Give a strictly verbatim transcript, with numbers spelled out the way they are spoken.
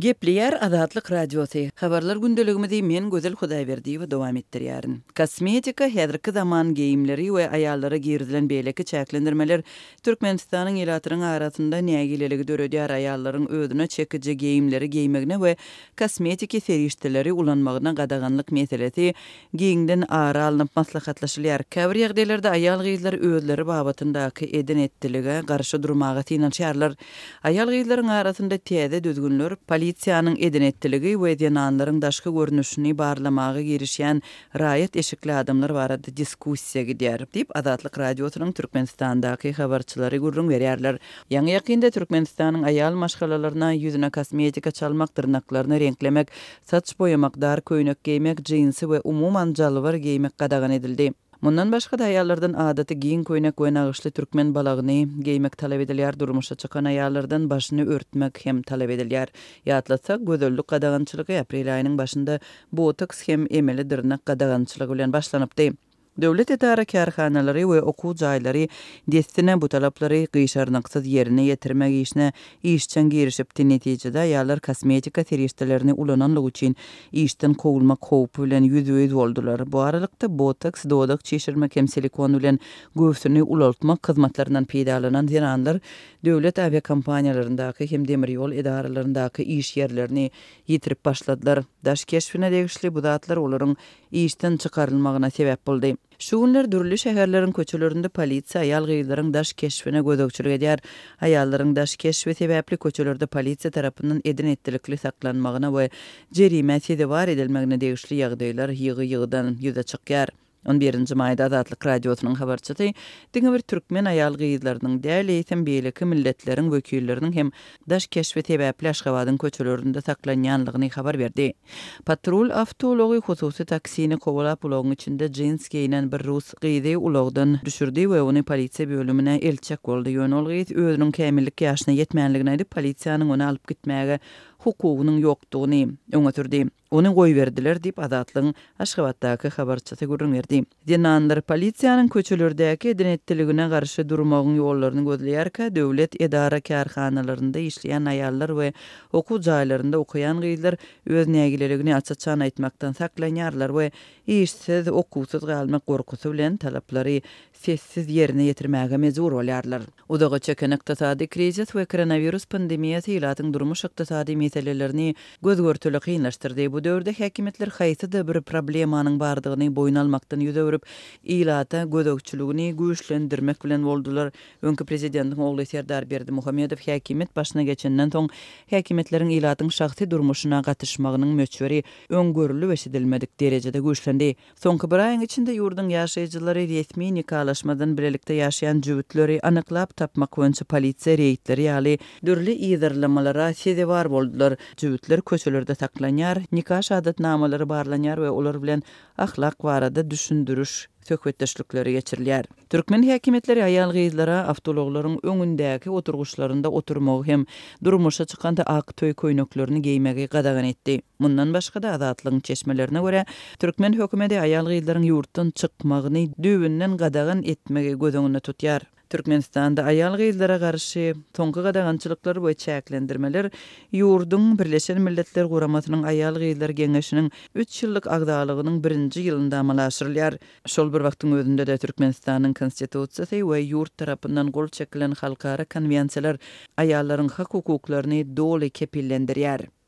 Gepleyer Azatlyk Radiosu. Habarlar gündeligimizde men Gözel Hudaýberdi we dowam etdirýärin. Kosmetika häzirki zaman geyimleri we aýallara girdilen beýleki çäklendirmeler Türkmenistanyň ýylatyryň arasynda nägileligi döredýär. Aýallaryň özüne çekiji geyimleri giýmegine we kosmetika serişdeleri ulanmagyna gadaganlyk meselesi giňden ara alynıp maslahatlaşylýar. Käbir ýagdaýlarda aýal gyzlar özleri babatyndaky eden etdilige garşy durmagy tinançýarlar. Aýal gyzlaryň arasynda täze düzgünler Polisiýanyň eden etdiligi we denanlaryň daşky görnüşini barlamagy girişýän raýat eşikli adamlar barada diskussiýa gidýär diýip Azatlyk Radiosynyň Türkmenistandaky habarçylary gurrun berýärler. Ýa-ni ýakynda Türkmenistanyň aýal maşgalalaryna ýüzüne kosmetika çalmak, tırnaklaryny renklemek, saç boýamak, dar köýnek giýmek, jeansy we umuman jalwar giýmek gadagan edildi. Mundan başga da aýallardan adaty giyin köýnek we nagyşly türkmen balagyny giýmek talap edilýär. Durmuşa çykan aýallardan başyny örtmek hem talap edilýär. Ýatlatsak, gözellik gadagançylygy aprel aýynyň başynda botoks hem emeli dyrnak gadagançylygy bilen başlanypdy. Döwlet edara karhanalary we okuw jaýlary destine bu talaplary gyşarnyksyz ýerine ýetirmek işine işçen girişipdi. Netijede aýallar kosmetika serişdelerini ulananlyk üçin işden kowulmak howpy bilen ýüzüýüz boldular. Bu aralykda botoks, dodak çeşirmek hem silikon bilen göwsüni ulaltmak hyzmatlaryndan peýdalanan ýanlar döwlet aviakompaniýalaryndaky hem demir ýol edaralaryndaky iş ýerlerini ýitirip başladylar. Daş keşfine degişli bu zatlar olaryň işden çykarylmagyna sebäp boldy. Şu günler dürli şäherleriň köçelerinde polisiýa aýal gyzlaryň daş keşfine gödökçülük edýär. Aýallaryň daş keşfi sebäpli köçelerde polisiýa tarapyndan eden etdilikli saklanmagyna we jerime sedewar edilmegine degişli ýagdaýlar ýygy-ýygydan ýüze çykýar. on birinji maýda Azatlyk Radiosynyň habarçysy diňe bir türkmen aýal gyzlarynyň däl eýsem beýleki milletleriň wekilleriniň hem daş keşfi sebäpli Aşgabatyň köçelerinde saklanýanlygyny habar berdi. Patrul awtology hususy taksini kowalap ulagyň içinde jeans giýinen bir rus gyzy ulagdan düşürdi we ony polisiýa bölümine elçek boldy. Ýönol gyz özüniň kämillik ýaşyna ýetmänligini aýdyp polisiýanyň ony alyp gitmäge hukugynyň ýokdugyny öňe Onu goý berdiler diýip Azatlyň Aşgabatdaky habarçysy gurrun berdi. Denanlar polisiýanyň köçelerdäki eden etdiligine garşy durmagyň ýollaryny gözleýärkä, döwlet edara karhanalarynda işleýän aýallar we okuw jaýlarynda okuyan gyzlar öz nägileligini açyçan aýtmakdan saklanýarlar we işsiz, okuwsuz galmak gorkusy bilen talaplary sessiz ýerine ýetirmäge mejbur bolýarlar. Udaga çeken ykdysady krizis we koronavirus pandemiýasy ýylatyň durmuş ykdysady meselelerini gözgörtüli kynlaşdyrdy. Bu döwürde häkimetler haýsy bir problemanyň bardygyny boýun almakdan ýüze berip, ýylata gödökçüligini güýçlendirmek bilen boldular. Öňkü prezidentiň ogly Serdar Berdimuhammedow häkimet başyna geçenden soň häkimetleriň ýylatyň şahsy durmuşyna gatyşmagynyň möçberi öňgörüli we edilmedik derejede güýçlendi. Soňky bir aýyň içinde ýurdun ýaşaýjylary resmi nikalaşmadan bilelikde ýaşaýan jüwitleri anyklap tapmak boýunça polisiýa reýtleri ýaly dürli ýygyrlamalara sedewar boldular. Jüwitler köçelerde saklanýar, nikah şahadatnamalary barlanýar we olar bilen ahlak barada düşündürüş söhbetdeşlikleri geçirilýär. Türkmen häkimetleri aýal gyzlara awtologlaryň öňündäki oturguşlarynda oturmagy hem durmuşa çykanda ak töý köýneklerini giýmegi gadagan etdi. Mundan başga da Azatlyň çeşmelerine görä Türkmen hökümeti aýal gyzlaryň ýurtdan çykmagyny düwünden gadagan etmegi gözüňde tutýar. Türkmenistanda aýal gyzlara garşy soňky gadagançylyklar we çäklendirmeler ýurdun Birleşen Milletler Guramasynyň aýal gyzlar geňeşiniň üç ýyllyk agdalygynyň birinji ýylynda amalaşdyrylýar. Şol bir wagtyň özünde de Türkmenistanyň konstitusiýasy we ýurt tarapyndan gol çekilen halkara konwensiýalar aýallaryň hak hukuklaryny doly kepillendirýär.